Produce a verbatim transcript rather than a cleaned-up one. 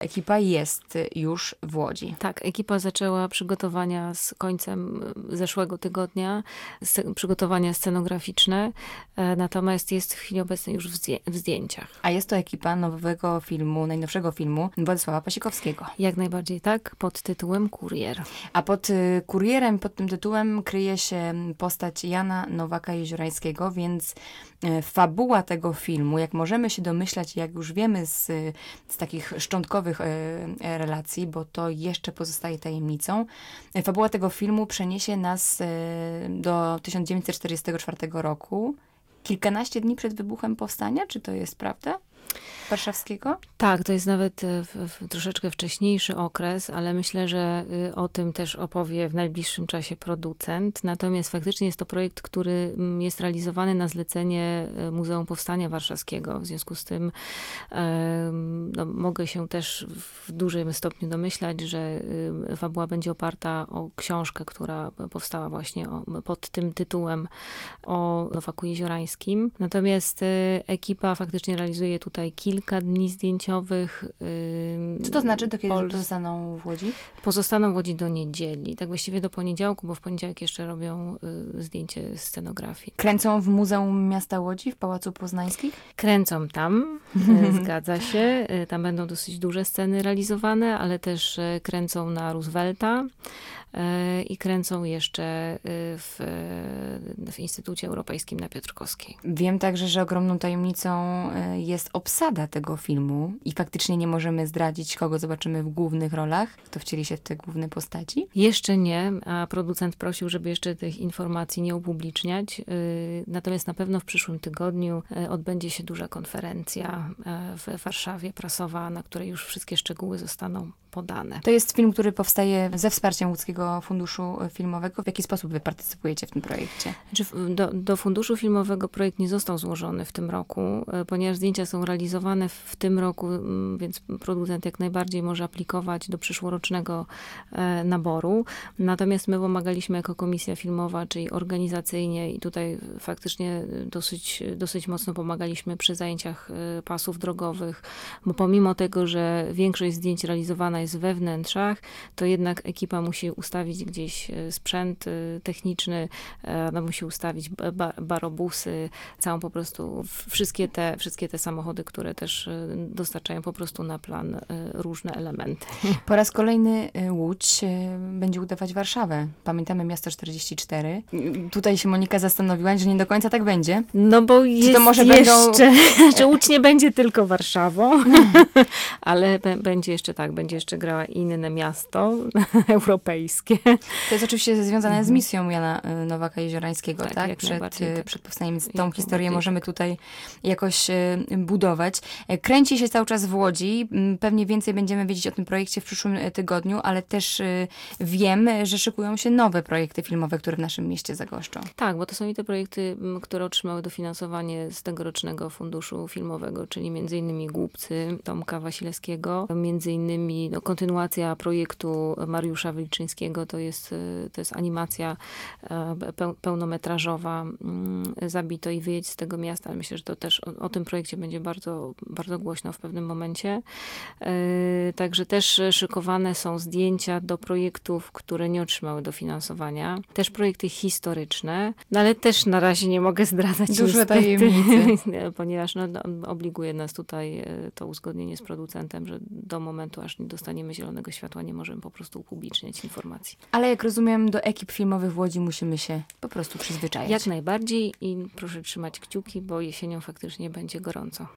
Ekipa jest już w Łodzi. Tak, ekipa zaczęła przygotowania z końcem zeszłego tygodnia, sc- przygotowania scenograficzne, e, natomiast jest w chwili obecnej już w, zdję- w zdjęciach. A jest to ekipa nowego filmu, najnowszego filmu Władysława Pasikowskiego. Jak najbardziej tak, pod tytułem Kurier. A pod y, kurierem, pod tym tytułem kryje się postać Jana Nowaka-Jeziorańskiego, więc y, fabuła tego filmu, jak możemy się domyślać, jak już wiemy z, z takich szczątkowych y, relacji, bo to jeszcze pozostaje tajemnicą, y, fabuła tego filmu przeniesie nas y, do tysiąc dziewięćset czterdziestego czwartego roku, kilkanaście dni przed wybuchem powstania, czy to jest prawda? Warszawskiego? Tak, to jest nawet w, w troszeczkę wcześniejszy okres, ale myślę, że y, o tym też opowie w najbliższym czasie producent. Natomiast faktycznie jest to projekt, który mm, jest realizowany na zlecenie y, Muzeum Powstania Warszawskiego. W związku z tym em, no, mogę się też w dużym stopniu domyślać, że y, fabuła będzie oparta o książkę, która powstała właśnie o, pod tym tytułem o Nowaku Jeziorańskim. Natomiast y, ekipa faktycznie realizuje tutaj kilka dni zdjęciowych. Yy, Co to znaczy, do kiedy Pol- pozostaną w Łodzi? Pozostaną w Łodzi do niedzieli. Tak właściwie do poniedziałku, bo w poniedziałek jeszcze robią y, zdjęcie scenografii. Kręcą w Muzeum Miasta Łodzi, w Pałacu Poznańskich? Kręcą tam, y, zgadza się. Y, tam będą dosyć duże sceny realizowane, ale też y, kręcą na Roosevelta y, i kręcą jeszcze y, w, y, w Instytucie Europejskim na Piotrkowskiej. Wiem także, że ogromną tajemnicą y, jest obsada tego filmu i faktycznie nie możemy zdradzić, kogo zobaczymy w głównych rolach, kto wcieli się w te główne postaci. Jeszcze nie, a producent prosił, żeby jeszcze tych informacji nie upubliczniać. Yy, Natomiast na pewno w przyszłym tygodniu yy, odbędzie się duża konferencja yy, w Warszawie, prasowa, na której już wszystkie szczegóły zostaną podane. To jest film, który powstaje ze wsparciem Łódzkiego Funduszu Filmowego. W jaki sposób wy partycypujecie w tym projekcie? Znaczy, w- do, do funduszu filmowego projekt nie został złożony w tym roku, yy, ponieważ zdjęcia są realizowane w, w tym roku, yy, więc producent jak najbardziej może aplikować do przyszłorocznego yy, naboru. Natomiast my pomagaliśmy jako komisja filmowa, czyli organizacyjnie i tutaj faktycznie dosyć, dosyć mocno pomagaliśmy przy zajęciach y, pasów drogowych, bo pomimo tego, że większość zdjęć realizowana jest we wnętrzach, to jednak ekipa musi ustawić gdzieś y, sprzęt y, techniczny, y, no, musi ustawić ba- ba- barobusy, całą po prostu w- wszystkie te, wszystkie te samochody, które też y, dostarczają po prostu na plan y, różne elementy. Po raz kolejny y, Łódź y, będzie udawać Warszawę. Pamiętamy Miasto czterdzieści cztery. Y, Tutaj się Monika zastanowiła, że nie do końca tak będzie. No bo jest to może jeszcze, będą- że Łódź nie będzie tylko Warszawą, ale b- będzie jeszcze tak, będzie jeszcze grała inne miasto europejskie. To jest oczywiście związane z misją Jana y, Nowaka-Jeziorańskiego, tak? Tak, jak Przed, najbardziej, y, tak. przed powstaniem. Więc Jak tą historię najbardziej, możemy tak. tutaj jakoś y, budować. E, Kręci się cały czas w Łodzi. M, Pewnie więcej będziemy wiedzieć o tym projekcie w przyszłym y, tygodniu, ale też y, wiem, że szykują się nowe projekty filmowe, które w naszym mieście zagoszczą. Tak, bo to są i te projekty, m, które otrzymały dofinansowanie z tegorocznego funduszu filmowego, czyli między innymi Głupcy Tomka Wasilewskiego, między innymi no, kontynuacja projektu Mariusza Wilczyńskiego, to jest, y, to jest animacja e, peł- pełnometrażowa mm, Zabito i wyjedź z tego miasta, ale myślę, że to też o, o tym projekcie będzie bardzo, bardzo głośno w pewnym momencie. E, Także też szykowane są zdjęcia do projektów, które nie otrzymały dofinansowania. Też projekty historyczne, no ale też na razie nie mogę zdradzać Duże niestety, tajemnice. ponieważ no, no, obliguje nas tutaj e, to uzgodnienie z producentem, że do momentu, aż nie dostaniemy zielonego światła, nie możemy po prostu upubliczniać informacji. Ale jak rozumiem, do ekip filmowych w Łodzi musimy się po prostu przyzwyczaić. Jak najbardziej i proszę trzymać kciuki, bo jesienią faktycznie będzie gorąco.